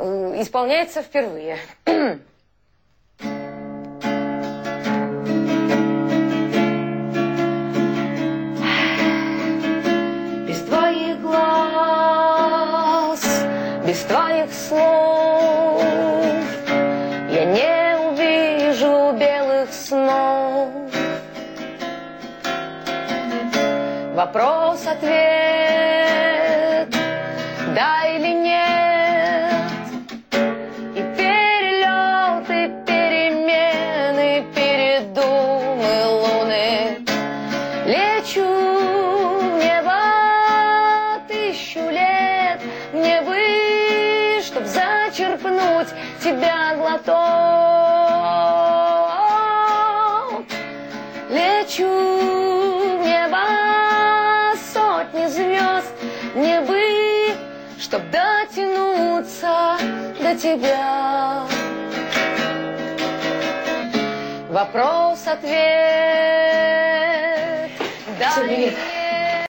исполняется впервые. Без твоих глаз, без твоих слов я не увижу белых снов. Вопрос-ответ, да или нет, и перелеты, перемены, передумы луны. Лечу в небо 1000 лет, мне бы, чтоб зачерпнуть тебя глоток. Лечу в небо сотни звезд, мне бы, чтоб дотянуться до тебя. Вопрос-ответ. Да.